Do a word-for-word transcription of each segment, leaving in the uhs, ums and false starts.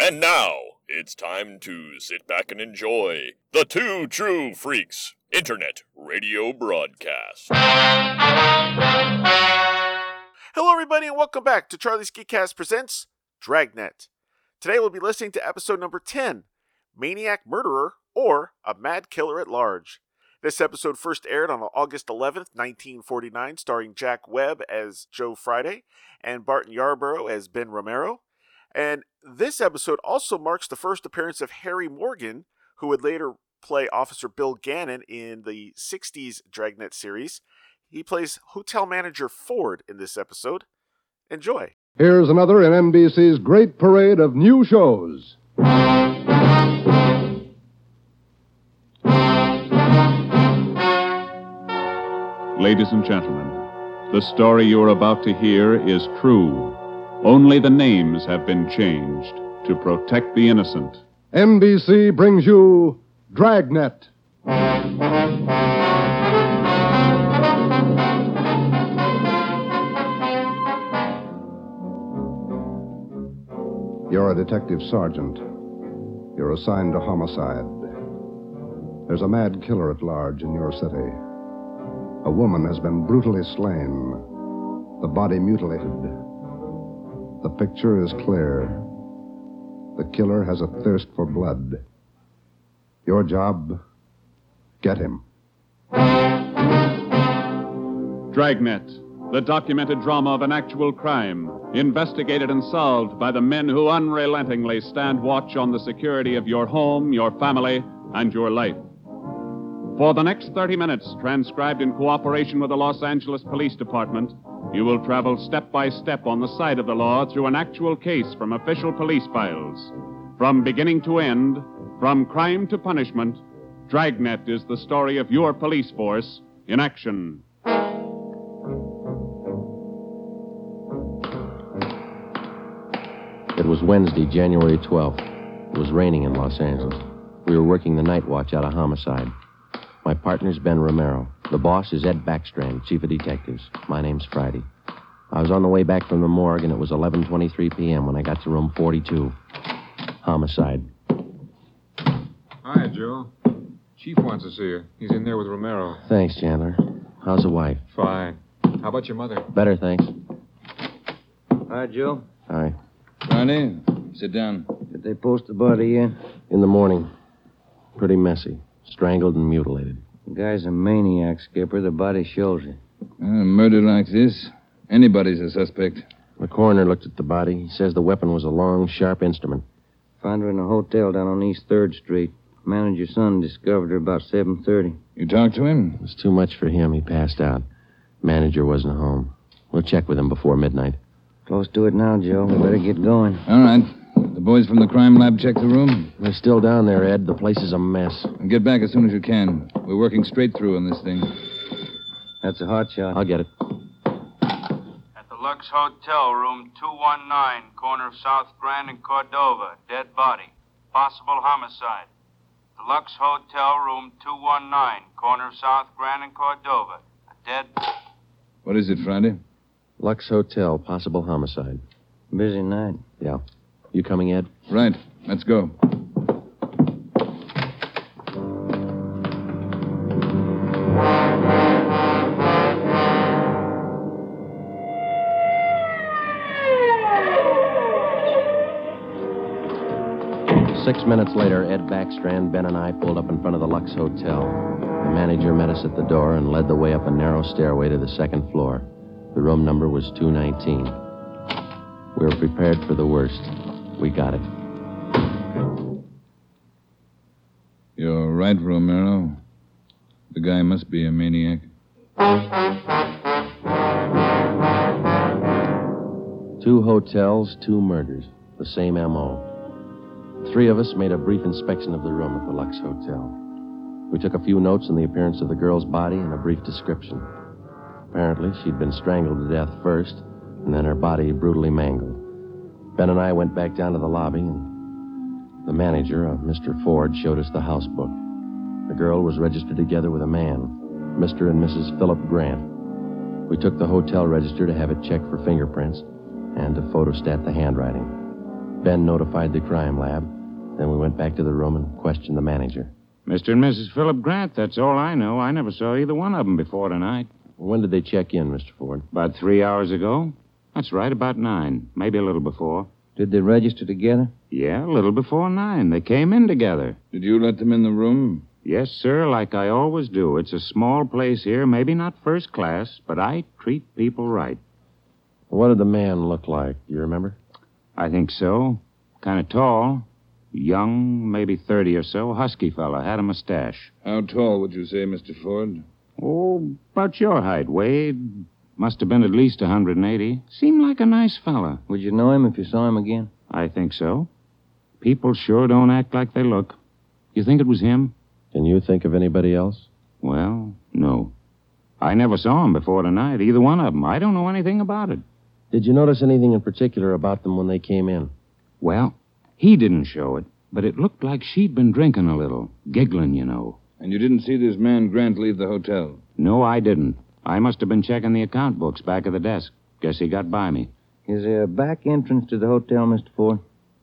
And now, it's time to sit back and enjoy the Two True Freaks Internet Radio Broadcast. Hello, everybody, and welcome back to Charlie's Geekcast Presents Dragnet. Today we'll be listening to episode number ten, Maniac Murderer, or A Mad Killer at Large. This episode first aired on August eleventh, nineteen forty-nine, starring Jack Webb as Joe Friday and Barton Yarborough as Ben Romero. And this episode also marks the first appearance of Harry Morgan, who would later play Officer Bill Gannon in the sixties Dragnet series. He plays hotel manager Ford in this episode. Enjoy. Here's another in N B C's great parade of new shows. Ladies and gentlemen, the story you're about to hear is true. Only the names have been changed to protect the innocent. N B C brings you Dragnet. You're a detective sergeant. You're assigned to homicide. There's a mad killer at large in your city. A woman has been brutally slain, the body mutilated. The picture is clear. The killer has a thirst for blood. Your job, get him. Dragnet, the documented drama of an actual crime, investigated and solved by the men who unrelentingly stand watch on the security of your home, your family, and your life. For the next thirty minutes, transcribed in cooperation with the Los Angeles Police Department, you will travel step by step on the side of the law through an actual case from official police files. From beginning to end, from crime to punishment, Dragnet is the story of your police force in action. It was Wednesday, January twelfth. It was raining in Los Angeles. We were working the night watch out of homicide. My partner's Ben Romero. The boss is Ed Backstrand, chief of detectives. My name's Friday. I was on the way back from the morgue, and it was eleven twenty-three p.m. when I got to room forty-two. Homicide. Hi, Joe. Chief wants to see you. He's in there with Romero. Thanks, Chandler. How's the wife? Fine. How about your mother? Better, thanks. Hi, Joe. Hi. Ronnie, sit down. Did they post the body yet? In the morning. Pretty messy. Strangled and mutilated. The guy's a maniac, Skipper. The body shows it. A murder like this, anybody's a suspect. The coroner looked at the body. He says the weapon was a long, sharp instrument. Found her in a hotel down on East third Street. Manager's son discovered her about seven thirty. You talked to him? It was too much for him. He passed out. Manager wasn't home. We'll check with him before midnight. Close to it now, Joe. We better get going. All right. The boys from the crime lab check the room? They're still down there, Ed. The place is a mess. And get back as soon as you can. We're working straight through on this thing. That's a hot shot. I'll get it. At the Lux Hotel, room two one nine, corner of South Grand and Cordova. Dead body. Possible homicide. The Lux Hotel, room two one nine, corner of South Grand and Cordova. A dead... What is it, Friday? Lux Hotel, possible homicide. Busy night. Yeah. You coming, Ed? Right. Let's go. Six minutes later, Ed Backstrand, Ben, and I pulled up in front of the Lux Hotel. The manager met us at the door and led the way up a narrow stairway to the second floor. The room number was two nineteen. We were prepared for the worst. We got it. You're right, Romero. The guy must be a maniac. Two hotels, two murders. The same M O. Three of us made a brief inspection of the room at the Lux Hotel. We took a few notes on the appearance of the girl's body and a brief description. Apparently, she'd been strangled to death first, and then her body brutally mangled. Ben and I went back down to the lobby, and the manager, uh, Mister Ford, showed us the house book. The girl was registered together with a man, Mister and Missus Philip Grant. We took the hotel register to have it checked for fingerprints and to photostat the handwriting. Ben notified the crime lab. Then we went back to the room and questioned the manager. Mister and Missus Philip Grant, that's all I know. I never saw either one of them before tonight. When did they check in, Mister Ford? About three hours ago. That's right, about nine. Maybe a little before. Did they register together? Yeah, a little before nine. They came in together. Did you let them in the room? Yes, sir, like I always do. It's a small place here, maybe not first class, but I treat people right. What did the man look like? Do you remember? I think so. Kind of tall. Young, maybe thirty or so. Husky fella. Had a mustache. How tall would you say, Mister Ford? Oh, about your height, Wade. Must have been at least one hundred eighty. Seemed like a nice fella. Would you know him if you saw him again? I think so. People sure don't act like they look. You think it was him? Can you think of anybody else? Well, no. I never saw him before tonight, either one of them. I don't know anything about it. Did you notice anything in particular about them when they came in? Well, he didn't show it, but it looked like she'd been drinking a little. Giggling, you know. And you didn't see this man Grant leave the hotel? No, I didn't. I must have been checking the account books back of the desk. Guess he got by me. Is there a back entrance to the hotel, Mister Ford?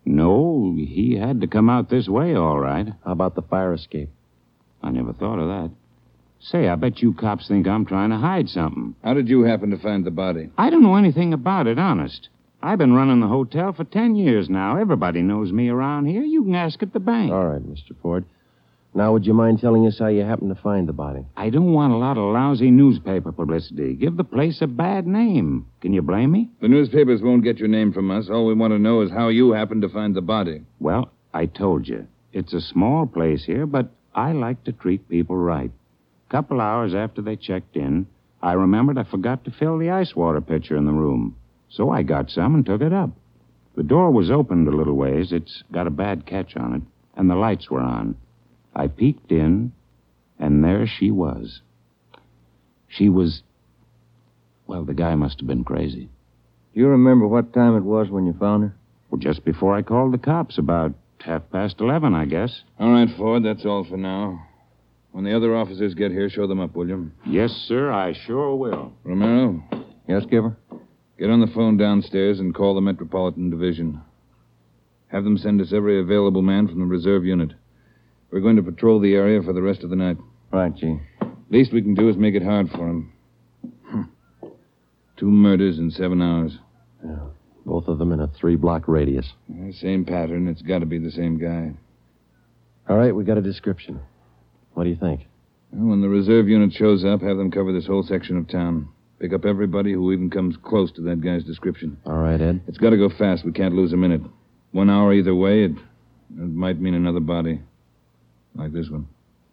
No, he had to come out this way, all right. How about the fire escape? I never thought of that. Say, I bet you cops think I'm trying to hide something. How did you happen to find the body? I don't know anything about it, honest. I've been running the hotel for ten years now. Everybody knows me around here. You can ask at the bank. All right, Mister Ford. Now, would you mind telling us how you happened to find the body? I don't want a lot of lousy newspaper publicity. Give the place a bad name. Can you blame me? The newspapers won't get your name from us. All we want to know is how you happened to find the body. Well, I told you. It's a small place here, but I like to treat people right. A couple hours after they checked in, I remembered I forgot to fill the ice water pitcher in the room. So I got some and took it up. The door was opened a little ways. It's got a bad catch on it, and the lights were on. I peeked in, and there she was. She was... Well, the guy must have been crazy. Do you remember what time it was when you found her? Well, just before I called the cops, about half past eleven, I guess. All right, Ford, that's all for now. When the other officers get here, show them up, will you? Yes, sir, I sure will. Romero? Yes, Skipper? Get on the phone downstairs and call the Metropolitan Division. Have them send us every available man from the reserve unit. We're going to patrol the area for the rest of the night. Right, Chief. Least we can do is make it hard for him. Two murders in seven hours. Yeah, both of them in a three-block radius. Yeah, same pattern. It's got to be the same guy. All right, we got a description. What do you think? Well, when the reserve unit shows up, have them cover this whole section of town. Pick up everybody who even comes close to that guy's description. All right, Ed. It's got to go fast. We can't lose a minute. One hour either way, it, it might mean another body. Like this one.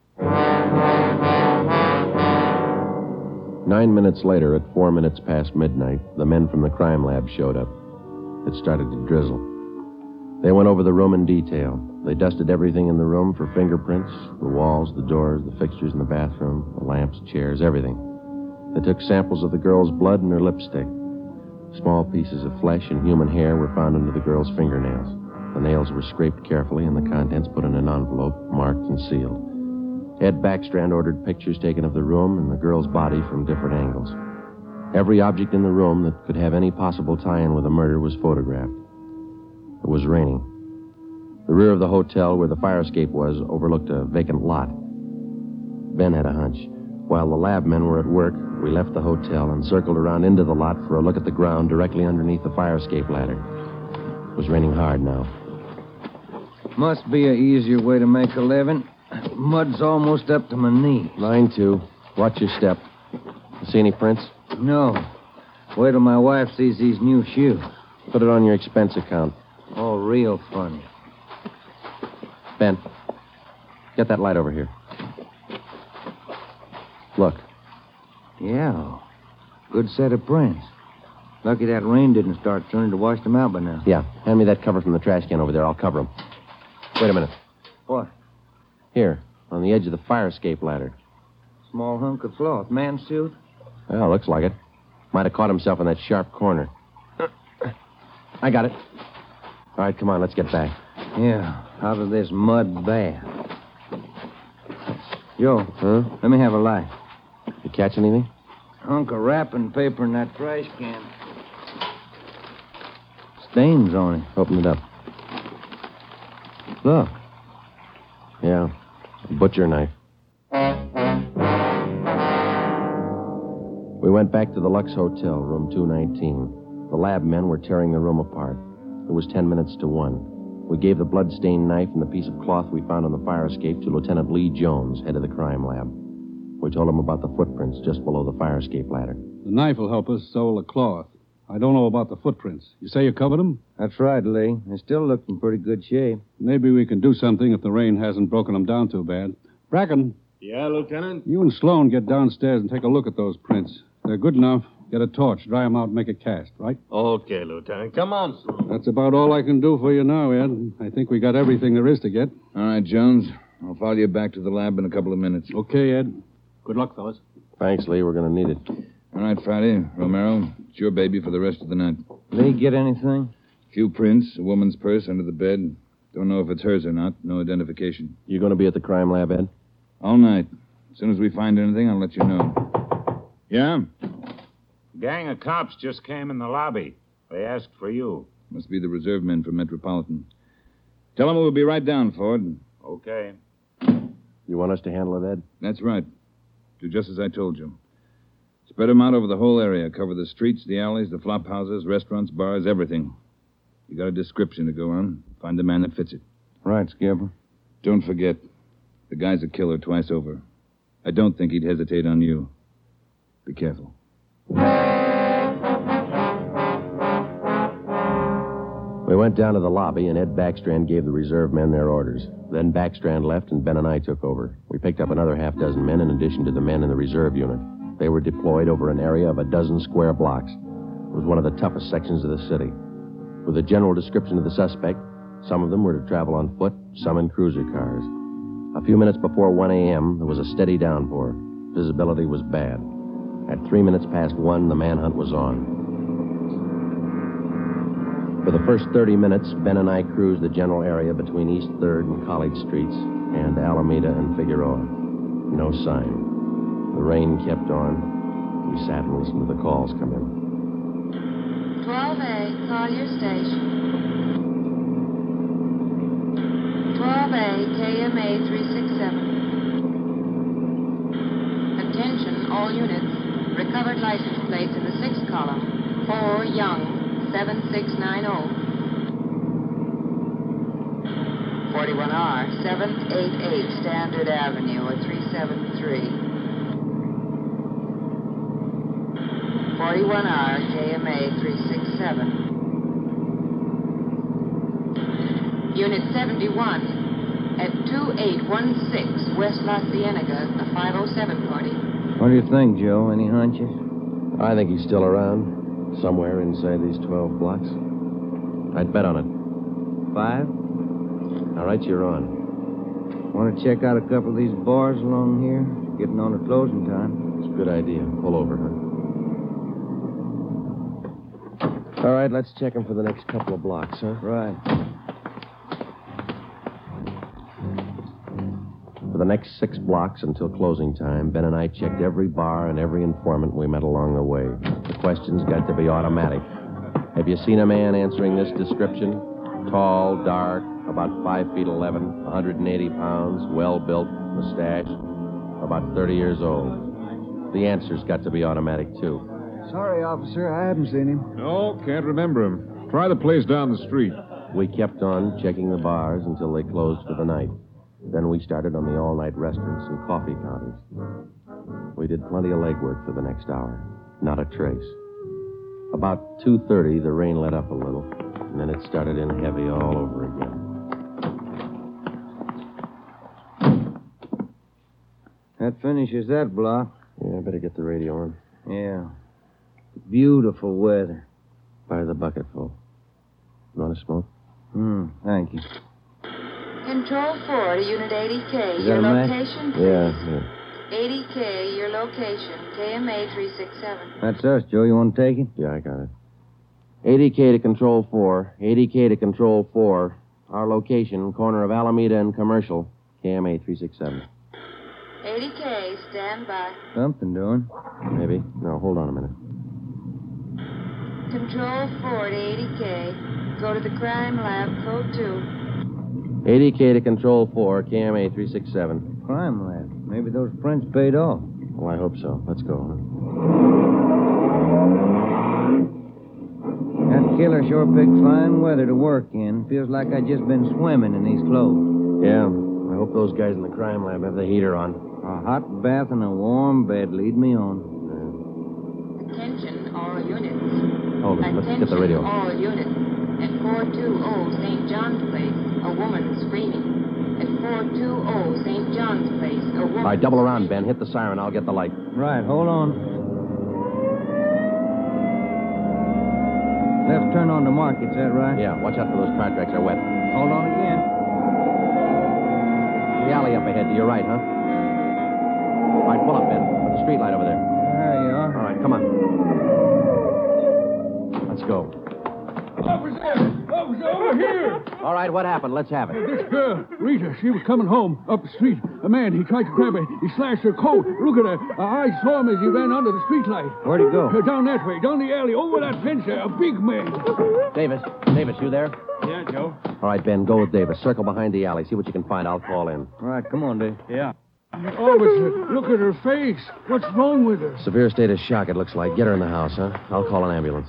Nine minutes later, at four minutes past midnight, the men from the crime lab showed up. It started to drizzle. They went over the room in detail. They dusted everything in the room for fingerprints, the walls, the doors, the fixtures in the bathroom, the lamps, chairs, everything. They took samples of the girl's blood and her lipstick. Small pieces of flesh and human hair were found under the girl's fingernails. The nails were scraped carefully and the contents put in an envelope, marked and sealed. Ed Backstrand ordered pictures taken of the room and the girl's body from different angles. Every object in the room that could have any possible tie-in with the murder was photographed. It was raining. The rear of the hotel where the fire escape was overlooked a vacant lot. Ben had a hunch. While the lab men were at work, we left the hotel and circled around into the lot for a look at the ground directly underneath the fire escape ladder. It was raining hard now. Must be an easier way to make a living. Mud's almost up to my knee. Mine, too. Watch your step. You see any prints? No. Wait till my wife sees these new shoes. Put it on your expense account. Oh, real funny. Ben, get that light over here. Look. Yeah. Good set of prints. Lucky that rain didn't start turning to wash them out by now. Yeah. Hand me that cover from the trash can over there. I'll cover them. Wait a minute. What? Here, on the edge of the fire escape ladder. Small hunk of cloth. Man's suit? Well, looks like it. Might have caught himself in that sharp corner. I got it. All right, come on, let's get back. Yeah, out of this mud bath. Joe, Huh? let me have a light. You catch anything? Hunk of wrapping paper in that trash can. Stains on it. Open it up. Look. Yeah, a butcher knife. We went back to the Lux Hotel, room two nineteen. The lab men were tearing the room apart. It was ten minutes to one. We gave the blood-stained knife and the piece of cloth we found on the fire escape to Lieutenant Lee Jones, head of the crime lab. We told him about the footprints just below the fire escape ladder. The knife will help us, so will the cloth. I don't know about the footprints. You say you covered them? That's right, Lee. They still look in pretty good shape. Maybe we can do something if the rain hasn't broken them down too bad. Bracken. Yeah, Lieutenant? You and Sloan get downstairs and take a look at those prints. They're good enough. Get a torch, dry them out, and make a cast, right? Okay, Lieutenant. Come on, Sloan. That's about all I can do for you now, Ed. I think we got everything there is to get. All right, Jones. I'll follow you back to the lab in a couple of minutes. Okay, Ed. Good luck, fellas. Thanks, Lee. We're going to need it. All right, Friday. Romero, it's your baby for the rest of the night. Lee, get anything? A few prints, a woman's purse under the bed. Don't know if it's hers or not. No identification. You going to be at the crime lab, Ed? All night. As soon as we find anything, I'll let you know. Yeah? Gang of cops just came in the lobby. They asked for you. Must be the reserve men from Metropolitan. Tell them we'll be right down, Ford. Okay. You want us to handle it, Ed? That's right. Do just as I told you. Spread them out over the whole area. Cover the streets, the alleys, the flop houses, restaurants, bars, everything. You got a description to go on. Find the man that fits it. Right, Skipper. Don't forget, the guy's a killer twice over. I don't think he'd hesitate on you. Be careful. We went down to the lobby, and Ed Backstrand gave the reserve men their orders. Then Backstrand left, and Ben and I took over. We picked up another half dozen men in addition to the men in the reserve unit. They were deployed over an area of a dozen square blocks. It was one of the toughest sections of the city. With a general description of the suspect, some of them were to travel on foot, some in cruiser cars. A few minutes before one a.m., there was a steady downpour. Visibility was bad. At three minutes past one, the manhunt was on. For the first thirty minutes, Ben and I cruised the general area between East third and College Streets and Alameda and Figueroa. No sign. The rain kept on. We sat and listened to the calls come in. twelve A, call your station. twelve A, K M A three six seven. Attention, all units. Recovered license plates in the sixth column. four Young, seven six nine zero. forty-one R, seven eight eight Standard Avenue, or three seven three. forty-one R, K M A three six seven. Unit seventy-one, at two eight one six West La Cienega, a five oh seven party. What do you think, Joe? Any hunches? I think he's still around, somewhere inside these twelve blocks. I'd bet on it. Five? All right, you're on. Want to check out a couple of these bars along here? Getting on to closing time. It's a good idea. Pull over, huh? All right, let's check him for the next couple of blocks, huh? Right. For the next six blocks until closing time, Ben and I checked every bar and every informant we met along the way. The questions got to be automatic. Have you seen a man answering this description? Tall, dark, about five feet eleven, one hundred eighty pounds, well-built, mustache, about thirty years old. The answers got to be automatic, too. Sorry, officer, I haven't seen him. No, can't remember him. Try the place down the street. We kept on checking the bars until they closed for the night. Then we started on the all-night restaurants and coffee counters. We did plenty of legwork for the next hour. Not a trace. About two thirty, the rain let up a little, and then it started in heavy all over again. That finishes that block. Yeah, I better get the radio on. Yeah. Beautiful weather. Fire the bucket full. You want to smoke? Hmm, thank you. Control four to Unit eighty K. Is Your that a match? location, please. Yeah, yeah. eighty K, your location. K M A three six seven. That's us, Joe. You want to take it? Yeah, I got it. eighty K to Control four. eighty K to Control four. Our location, corner of Alameda and Commercial. K M A three six seven. eighty K, stand by. Something doing. Maybe. No, hold on a minute. Control four to eighty K. Go to the crime lab, code two. A D K to Control four, K M A three six seven. Crime lab. Maybe those prints paid off. Well, I hope so. Let's go. Huh? That killer sure picked fine weather to work in. Feels like I just been swimming in these clothes. Yeah. I hope those guys in the crime lab have the heater on. A hot bath and a warm bed lead me on. Attention, all units. Hold it. Let's Attention, get the radio. all units. At four two zero Saint John's Place, a woman screaming. At four two zero Saint John's Place, a woman... All right, double around, Ben. Hit the siren. I'll get the light. Right, hold on. Left turn on the market, is that right? Yeah, watch out for those car tracks. They're wet. Hold on again. The alley up ahead to your right, huh? All right, pull up, Ben. Put the street light over there. There you are. All right, come on. Let's go. Officer! Officer, over here! All right, what happened? Let's have it. This girl, Rita, she was coming home up the street. A man, he tried to grab her. He slashed her coat. Look at her. Uh, I saw him as he ran under the street light. Where'd he go? Uh, down that way, down the alley, over that fence there. A big man. Davis. Davis, you there? Yeah, Joe. All right, Ben, go with Davis. Circle behind the alley. See what you can find. I'll call in. All right, come on, Dave. Yeah. Officer, look at her face. What's wrong with her? Severe state of shock, it looks like. Get her in the house, huh? I'll call an ambulance.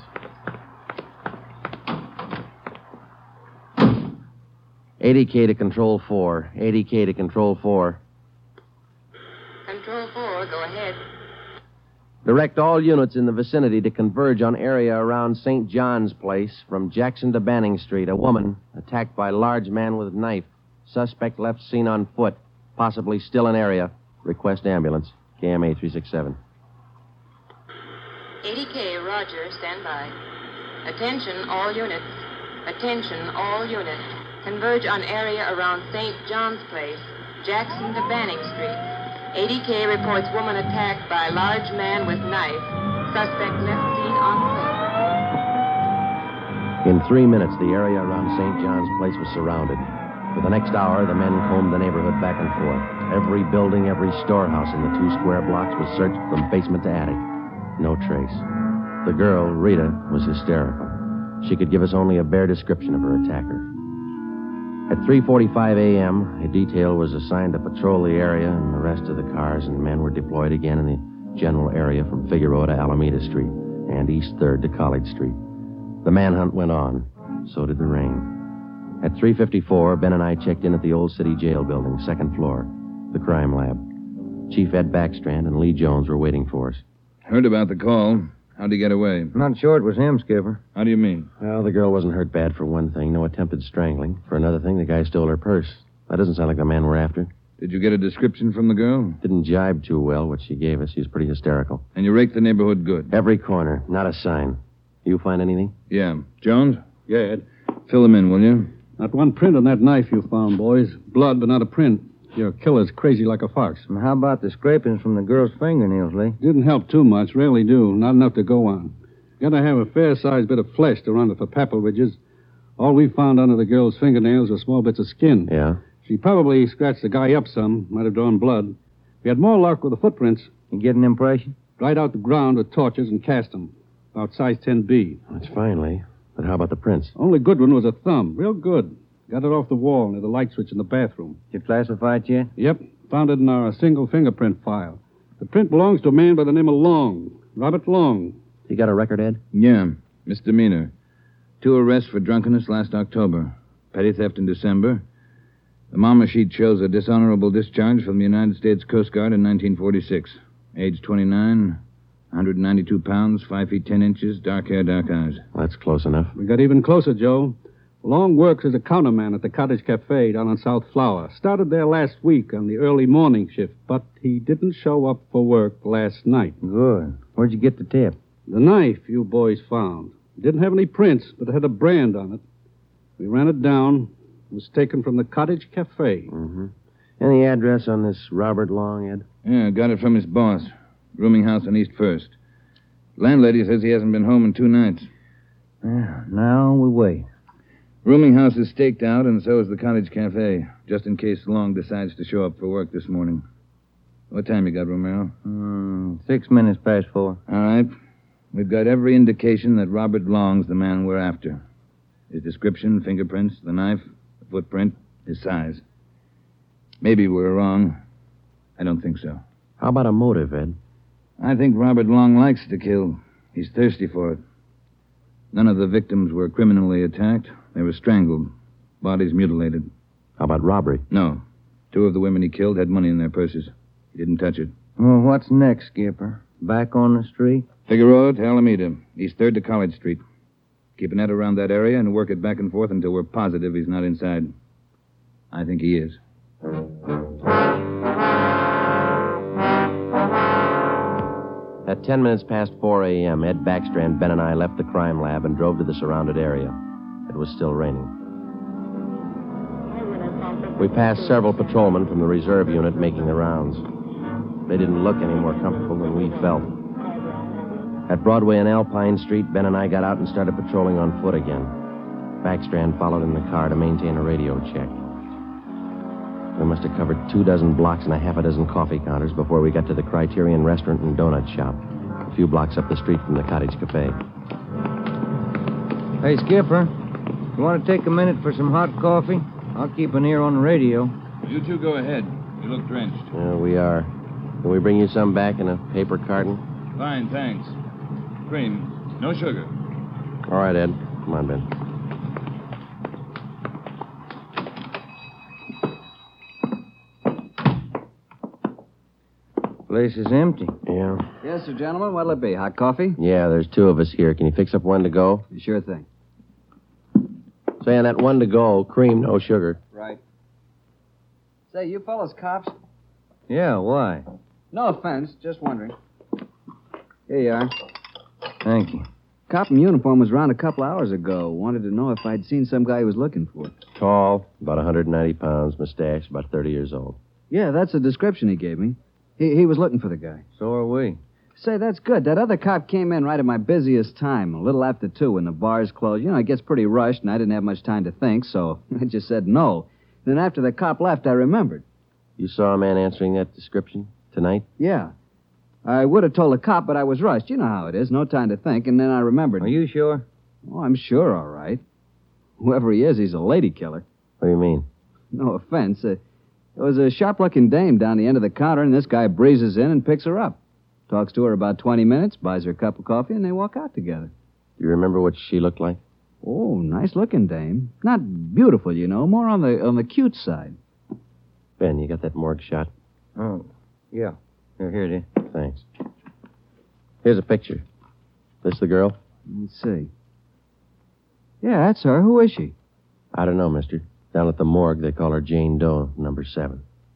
A D K to Control four. A D K to Control four. Control four, go ahead. Direct all units in the vicinity to converge on area around Saint John's Place from Jackson to Banning Street. A woman attacked by large man with knife. Suspect left seen on foot. Possibly still in area. Request ambulance. K M A three six seven. A D K, Roger, stand by. Attention, all units. Attention, all units. Converge on area around Saint John's Place, Jackson to Banning Street. A D K reports woman attacked by large man with knife. Suspect left seen on foot. In three minutes, the area around Saint John's Place was surrounded. For the next hour, the men combed the neighborhood back and forth. Every building, every storehouse in the two square blocks was searched from basement to attic. No trace. The girl, Rita, was hysterical. She could give us only a bare description of her attacker. At three forty-five a.m., a detail was assigned to patrol the area, and the rest of the cars and men were deployed again in the general area from Figueroa to Alameda Street and East third to College Street. The manhunt went on. So did the rain. At three fifty-four, Ben and I checked in at the Old City Jail building, second floor, the crime lab. Chief Ed Backstrand and Lee Jones were waiting for us. Heard about the call. How'd he get away? Not sure it was him, Skipper. How do you mean? Well, the girl wasn't hurt bad for one thing. No attempted strangling. For another thing, the guy stole her purse. That doesn't sound like the man we're after. Did you get a description from the girl? Didn't jibe too well, what she gave us. She was pretty hysterical. And you raked the neighborhood good? Every corner. Not a sign. You find anything? Yeah. Jones? Yeah, Ed. Fill them in, will you? Not one print on that knife you found, boys. Blood, but not a print. Your killer's crazy like a fox. And how about the scrapings from the girl's fingernails, Lee? Didn't help too much. Rarely do. Not enough to go on. Gotta have a fair-sized bit of flesh to run it for papal ridges. All we found under the girl's fingernails were small bits of skin. Yeah? She probably scratched the guy up some. Might have drawn blood. We had more luck with the footprints. You get an impression? Dried out the ground with torches and cast them. About size ten B. That's fine, Lee. But how about the prints? Only good one was a thumb. Real good. Got it off the wall near the light switch in the bathroom. Did you classify it yet? Yep. Found it in our single fingerprint file. The print belongs to a man by the name of Long. Robert Long. You got a record, Ed? Yeah. Misdemeanor. Two arrests for drunkenness last October. Petty theft in December. The mama sheet shows a dishonorable discharge from the United States Coast Guard in nineteen forty-six. Age twenty-nine, one hundred ninety-two pounds, five feet ten inches, dark hair, dark eyes. That's close enough. We got even closer, Joe. Long works as a counterman at the Cottage Cafe down on South Flower. Started there last week on the early morning shift, but he didn't show up for work last night. Good. Where'd you get the tip? The knife you boys found. It didn't have any prints, but it had a brand on it. We ran it down. It was taken from the Cottage Cafe. Mm-hmm. Any address on this Robert Long, Ed? Yeah, got it from his boss. Rooming house on East First. Landlady says he hasn't been home in two nights. Well, now we wait. Rooming house is staked out, and so is the Cottage Cafe, just in case Long decides to show up for work this morning. What time you got, Romero? Mm, six minutes past four. All right. We've got every indication that Robert Long's the man we're after. His description, fingerprints, the knife, the footprint, his size. Maybe we're wrong. I don't think so. How about a motive, Ed? I think Robert Long likes to kill. He's thirsty for it. None of the victims were criminally attacked. They were strangled, bodies mutilated. How about robbery? No. Two of the women he killed had money in their purses. He didn't touch it. Well, what's next, Skipper? Back on the street? Figueroa to Alameda, East third to College Street. Keep an net around that area and work it back and forth until we're positive he's not inside. I think he is. At ten minutes past four a.m., Ed Backstrand, Ben, and I left the crime lab and drove to the surrounded area. It was still raining. We passed several patrolmen from the reserve unit making the rounds. They didn't look any more comfortable than we felt. At Broadway and Alpine Street, Ben and I got out and started patrolling on foot again. Backstrand followed in the car to maintain a radio check. We must have covered two dozen blocks and a half a dozen coffee counters before we got to the Criterion Restaurant and Donut Shop, a few blocks up the street from the Cottage Cafe. Hey, Skipper, you want to take a minute for some hot coffee? I'll keep an ear on the radio. You two go ahead. You look drenched. Yeah, we are. Can we bring you some back in a paper carton? Fine, thanks. Cream. No sugar. All right, Ed. Come on, Ben. Place is empty. Yeah. Yes, sir, gentlemen. What'll it be? Hot coffee? Yeah, there's two of us here. Can you fix up one to go? Sure thing. Say, on that one to go, cream, no sugar. Right. Say, you fellas cops? Yeah, why? No offense, just wondering. Here you are. Thank you. Cop in uniform was around a couple hours ago. Wanted to know if I'd seen some guy he was looking for. Tall, about one hundred ninety pounds, mustache, about thirty years old. Yeah, that's the description he gave me. He, he was looking for the guy. So are we. Say, that's good. That other cop came in right at my busiest time, a little after two, when the bars closed. You know, it gets pretty rushed, and I didn't have much time to think, so I just said no. Then after the cop left, I remembered. You saw a man answering that description tonight? Yeah. I would have told the cop, but I was rushed. You know how it is. No time to think, and then I remembered. Are you sure? Oh, I'm sure, all right. Whoever he is, he's a lady killer. What do you mean? No offense. Uh, there was a sharp-looking dame down the end of the counter, and this guy breezes in and picks her up. Talks to her about twenty minutes, buys her a cup of coffee, and they walk out together. Do you remember what she looked like? Oh, nice-looking dame. Not beautiful, you know. More on the on the cute side. Ben, you got that morgue shot? Oh, yeah. Here, here it is. Thanks. Here's a picture. This the girl? Let's see. Yeah, that's her. Who is she? I don't know, mister. Down at the morgue, they call her Jane Doe, number seven.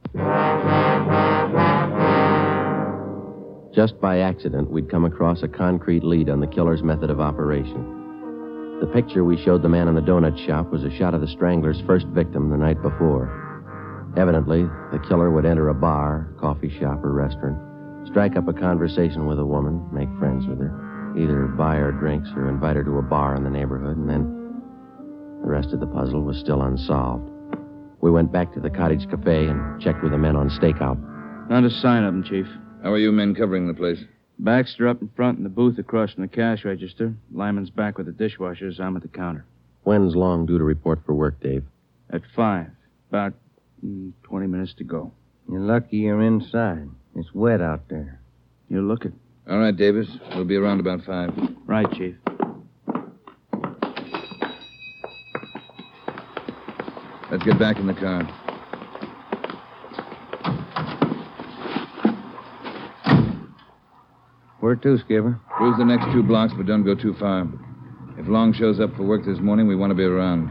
Just by accident, we'd come across a concrete lead on the killer's method of operation. The picture we showed the man in the donut shop was a shot of the strangler's first victim the night before. Evidently, the killer would enter a bar, coffee shop, or restaurant, strike up a conversation with a woman, make friends with her, either buy her drinks or invite her to a bar in the neighborhood, and then the rest of the puzzle was still unsolved. We went back to the Cottage Cafe and checked with the men on stakeout. Not a sign of them, Chief. How are you men covering the place? Baxter up in front in the booth across from the cash register. Lyman's back with the dishwashers. I'm at the counter. When's Long due to report for work, Dave? At five. About mm, twenty minutes to go. You're lucky you're inside. It's wet out there. You're looking. All right, Davis. We'll be around about five. Right, Chief. Let's get back in the car. Where to, Skipper? Cruise the next two blocks, but don't go too far. If Long shows up for work this morning, we want to be around.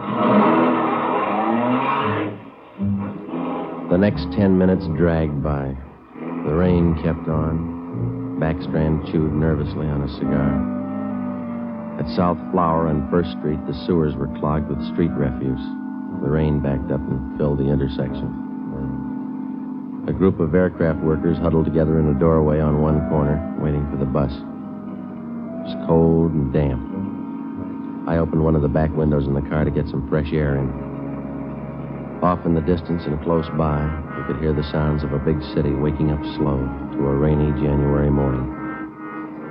The next ten minutes dragged by. The rain kept on. Backstrand chewed nervously on a cigar. At South Flower and First Street, the sewers were clogged with street refuse. The rain backed up and filled the intersection. A group of aircraft workers huddled together in a doorway on one corner, waiting for the bus. It was cold and damp. I opened one of the back windows in the car to get some fresh air in. Off in the distance and close by, we could hear the sounds of a big city waking up slow to a rainy January morning.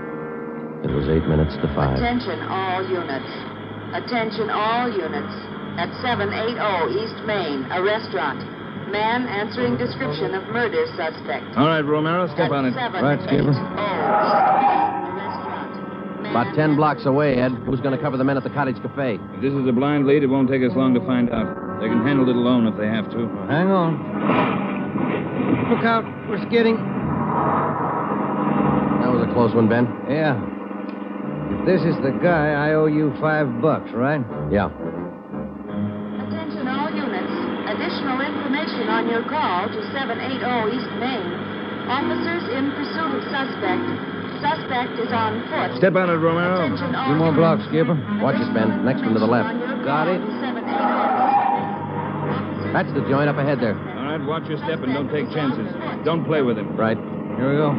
It was eight minutes to five. Attention all units. Attention all units. at seven eighty East Main, a restaurant. Man answering description of murder suspect. All right, Romero, step on it. Right, Skipper. About ten blocks away, Ed. Who's going to cover the men at the Cottage Cafe? If this is a blind lead, it won't take us long to find out. They can handle it alone if they have to. Well, hang on. Look out. We're skidding. That was a close one, Ben. Yeah. If this is the guy, I owe you five bucks, right? Yeah. Attention all units. Additional information on your call to seven eighty East Main. Officers in pursuit of suspect. Suspect is on foot. Step on it, Romero. Attention all Two more units. blocks, Skipper. Watch it, Ben. Next one to the left. Got it. That's the joint up ahead there. All right, watch your step and don't take chances. Don't play with him. Right. Here we go.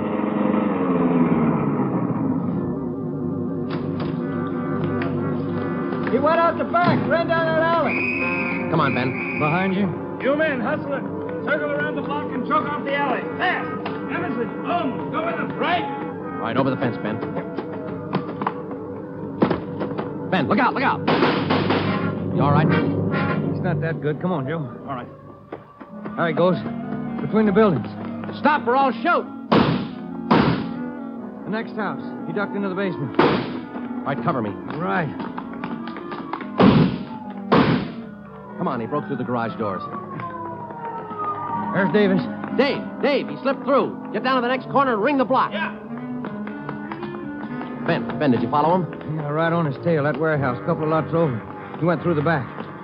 He went out the back, ran down that alley. Come on, Ben. Behind you? You men, hustle it. Circle around the block and choke off the alley. Fast. Emerson, Holmes, go with them. Right? All right, over the fence, Ben. Ben, look out, look out. You all right? He's not that good. Come on, Joe. All right. There he goes. Between the buildings. Stop or I'll shoot. The next house. He ducked into the basement. All right, cover me. Right. Come on, he broke through the garage doors. There's Davis. Dave, Dave, he slipped through. Get down to the next corner and ring the block. Yeah. Ben, Ben, did you follow him? Yeah, right on his tail. That warehouse, a couple of lots over. He went through the back.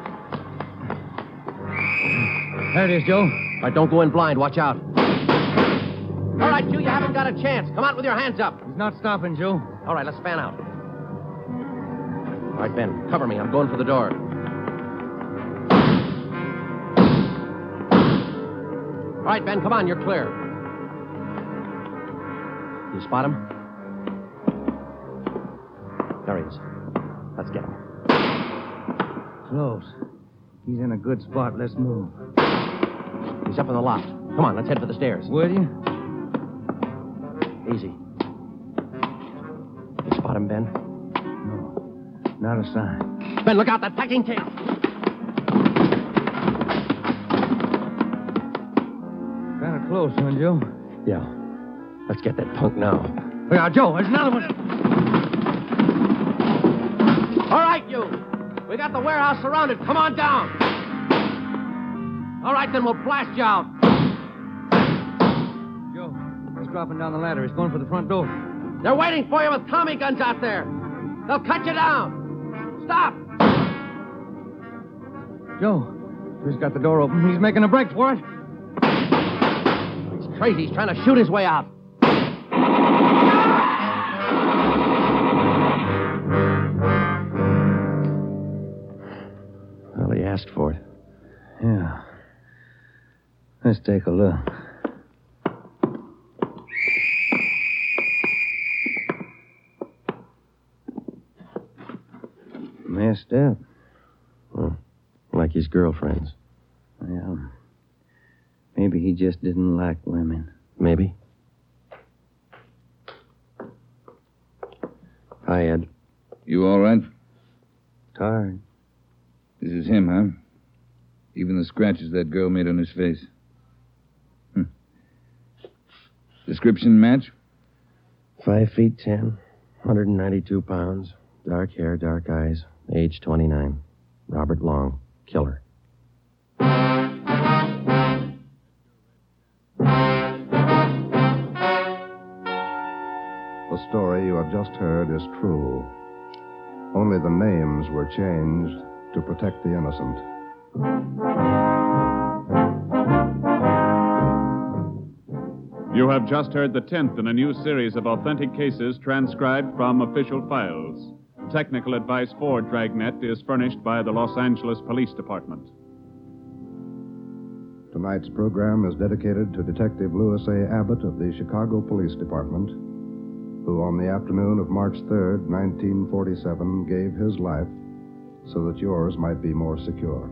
There it is, Joe. All right, don't go in blind. Watch out. All right, you, you haven't got a chance. Come out with your hands up. He's not stopping, Joe. All right, let's fan out. All right, Ben, cover me. I'm going for the door. All right, Ben, come on. You're clear. You spot him? There he is. Let's get him. Close. He's in a good spot. Let's move. He's up in the loft. Come on, let's head for the stairs. Will you? Easy. You spot him, Ben? No. Not a sign. Ben, look out, that packing tail. Kind of close, huh, Joe? Yeah. Let's get that punk now. Look out, Joe. There's another one. All right, you. We got the warehouse surrounded. Come on down. All right, then we'll blast you out. Joe, he's dropping down the ladder. He's going for the front door. They're waiting for you with Tommy guns out there. They'll cut you down. Stop. Joe, he's got the door open. He's making a break for it. He's crazy. He's trying to shoot his way out. Well, he asked for it. Yeah. Let's take a look. Messed up. Well, like his girlfriends. Well, maybe he just didn't like women. Maybe. Hi, Ed. You all right? Tired. This is him, huh? Even the scratches that girl made on his face. Hmm. Description match? Five feet ten, one hundred ninety-two pounds, dark hair, dark eyes, age twenty-nine. Robert Long, killer. The story you have just heard is true. Only the names were changed to protect the innocent. You have just heard the tenth in a new series of authentic cases transcribed from official files. Technical advice for Dragnet is furnished by the Los Angeles Police Department. Tonight's program is dedicated to Detective Louis A. Abbott of the Chicago Police Department, who on the afternoon of March third, nineteen forty-seven, gave his life so that yours might be more secure.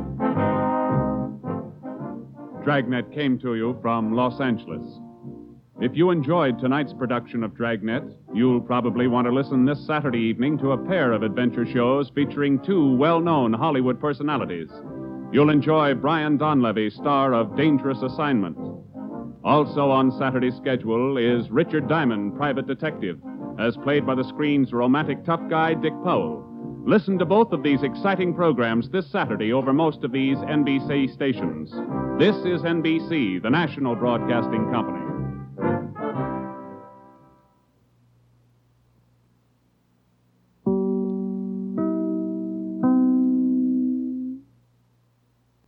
Dragnet came to you from Los Angeles. If you enjoyed tonight's production of Dragnet, you'll probably want to listen this Saturday evening to a pair of adventure shows featuring two well-known Hollywood personalities. You'll enjoy Brian Donlevy, star of Dangerous Assignment. Also on Saturday's schedule is Richard Diamond, private detective, as played by the screen's romantic tough guy, Dick Powell. Listen to both of these exciting programs this Saturday over most of these N B C stations. This is N B C, the national broadcasting company.